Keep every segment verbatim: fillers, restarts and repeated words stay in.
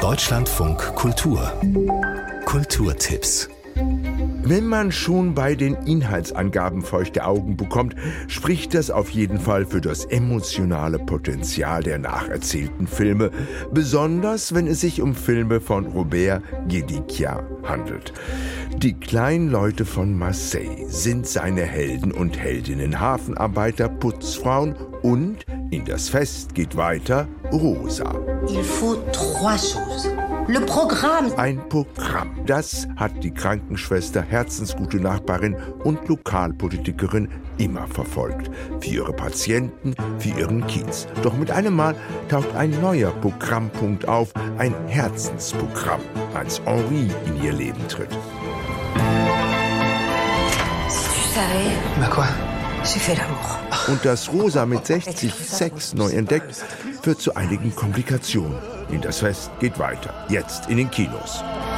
Deutschlandfunk Kultur. Kulturtipps. Wenn man schon bei den Inhaltsangaben feuchte Augen bekommt, spricht das auf jeden Fall für das emotionale Potenzial der nacherzählten Filme, besonders wenn es sich um Filme von Robert Guédickia handelt. Die kleinen Leute von Marseille sind seine Helden und Heldinnen, Hafenarbeiter, Putzfrauen und, in das Fest geht weiter, Rosa. Il faut trois choses. Le programme. Ein Programm, das hat die Krankenschwester, herzensgute Nachbarin und Lokalpolitikerin immer verfolgt. Für ihre Patienten, für ihren Kiez. Doch mit einem Mal taucht ein neuer Programmpunkt auf, ein Herzensprogramm, als Henri in ihr Leben tritt. Tu savais? Bah quoi? J'ai fait l'amour. Und dass Rosa mit sechzig Sex neu entdeckt, führt zu einigen Komplikationen. In das Fest geht weiter. Jetzt in den Kinos.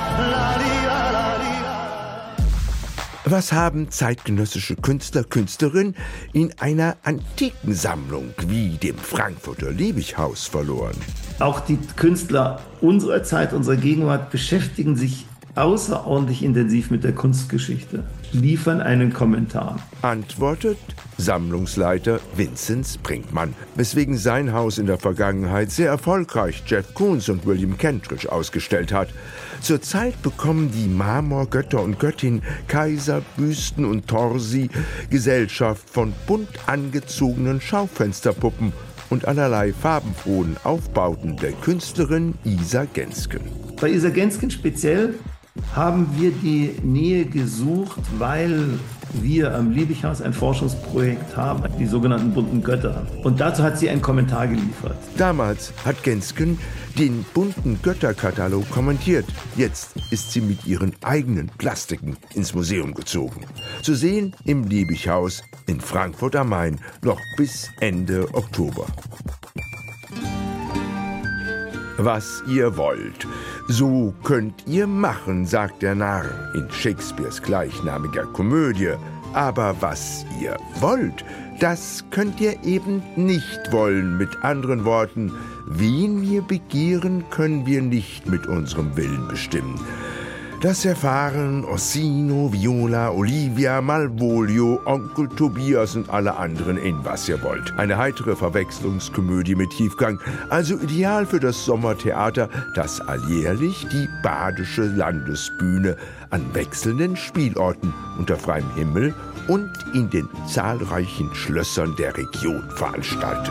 Was haben zeitgenössische Künstler, Künstlerinnen in einer antiken Sammlung wie dem Frankfurter Liebighaus verloren? Auch die Künstler unserer Zeit, unserer Gegenwart beschäftigen sich außerordentlich intensiv mit der Kunstgeschichte, liefern einen Kommentar. Antwortet Sammlungsleiter Vinzenz Brinkmann, weswegen sein Haus in der Vergangenheit sehr erfolgreich Jeff Koons und William Kentridge ausgestellt hat. Zurzeit bekommen die Marmorgötter und Göttinnen, Kaiser, Büsten und Torsi Gesellschaft von bunt angezogenen Schaufensterpuppen und allerlei farbenfrohen Aufbauten der Künstlerin Isa Gensken. Bei Isa Gensken speziell haben wir die Nähe gesucht, weil wir am Liebighaus ein Forschungsprojekt haben, die sogenannten bunten Götter. Und dazu hat sie einen Kommentar geliefert. Damals hat Gensken den bunten Götterkatalog kommentiert. Jetzt ist sie mit ihren eigenen Plastiken ins Museum gezogen. Zu sehen im Liebighaus in Frankfurt am Main noch bis Ende Oktober. Was ihr wollt, so könnt ihr machen, sagt der Narr in Shakespeares gleichnamiger Komödie. Aber was ihr wollt, das könnt ihr eben nicht wollen. Mit anderen Worten, wen wir begehren, können wir nicht mit unserem Willen bestimmen. Das erfahren Orsino, Viola, Olivia, Malvolio, Onkel Tobias und alle anderen in Was ihr wollt. Eine heitere Verwechslungskomödie mit Tiefgang, also ideal für das Sommertheater, das alljährlich die Badische Landesbühne an wechselnden Spielorten unter freiem Himmel und in den zahlreichen Schlössern der Region veranstaltet.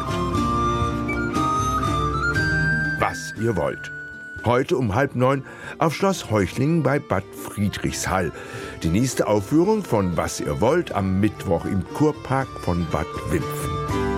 Was ihr wollt. Heute um halb neun auf Schloss Heuchlingen bei Bad Friedrichshall. Die nächste Aufführung von Was ihr wollt am Mittwoch im Kurpark von Bad Wimpfen.